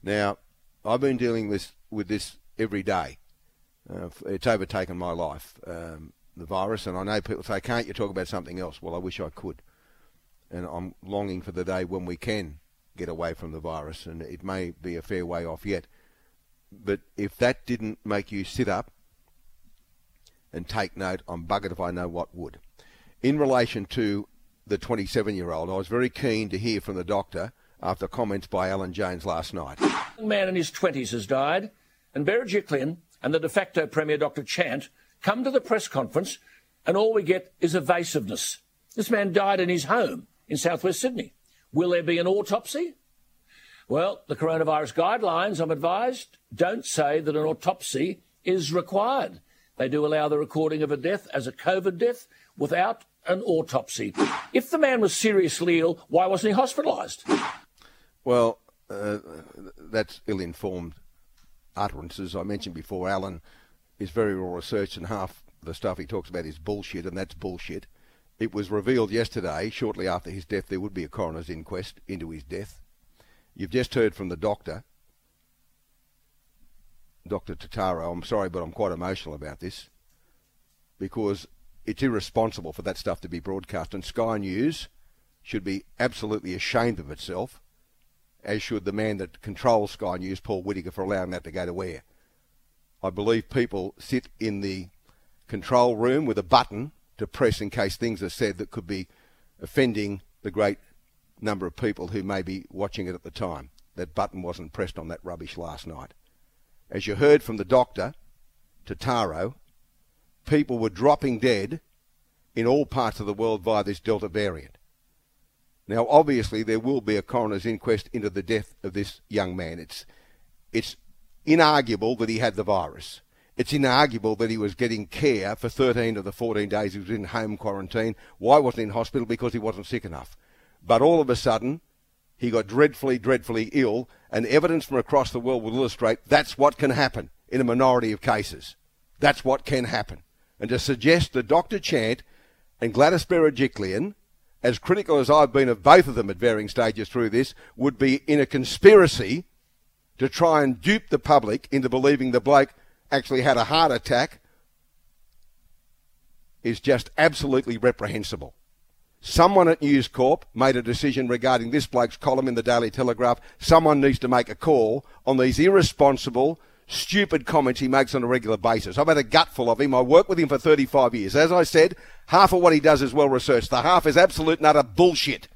Now, I've been dealing with this every day. It's overtaken my life, the virus, and I know people say, can't you talk about something else? Well, I wish I could. And I'm longing for the day when we can get away from the virus, and it may be a fair way off yet. But if that didn't make you sit up and take note, I'm buggered if I know what would. In relation to the 27-year-old, I was very keen to hear from the doctor after comments by Alan Jones last night. A man in his 20s has died, and Berejiklian and the de facto Premier Dr Chant come to the press conference, and all we get is evasiveness. This man died in his home in southwest Sydney. Will there be an autopsy? Well, the coronavirus guidelines, I'm advised, don't say that an autopsy is required. They do allow the recording of a death as a COVID death without an autopsy. If the man was seriously ill, why wasn't he hospitalised? Well, that's ill-informed utterances. I mentioned before, Alan is very well researched, and half the stuff he talks about is bullshit, and that's bullshit. It was revealed yesterday, shortly after his death, there would be a coroner's inquest into his death. You've just heard from the doctor, Dr Tataro. I'm sorry, but I'm quite emotional about this, because it's irresponsible for that stuff to be broadcast, and Sky News should be absolutely ashamed of itself, as should the man that controls Sky News, Paul Whittaker, for allowing that to go to air. I believe people sit in the control room with a button to press in case things are said that could be offending the great number of people who may be watching it at the time. That button wasn't pressed on that rubbish last night. As you heard from the doctor, Tataro, people were dropping dead in all parts of the world via this Delta variant. Now, obviously, there will be a coroner's inquest into the death of this young man. It's inarguable that he had the virus. It's inarguable that he was getting care for 13 of the 14 days he was in home quarantine. Why wasn't he in hospital? Because he wasn't sick enough. But all of a sudden, he got dreadfully, dreadfully ill, and evidence from across the world will illustrate that's what can happen in a minority of cases. That's what can happen. And to suggest that Dr Chant and Gladys Berejiklian, as critical as I've been of both of them at varying stages through this, would be in a conspiracy to try and dupe the public into believing the bloke actually had a heart attack is just absolutely reprehensible. Someone at News Corp made a decision regarding this bloke's column in the Daily Telegraph. Someone needs to make a call on these irresponsible, stupid comments he makes on a regular basis. I've had a gutful of him. I worked with him for 35 years. As I said, half of what he does is well researched. The half is absolute and utter bullshit.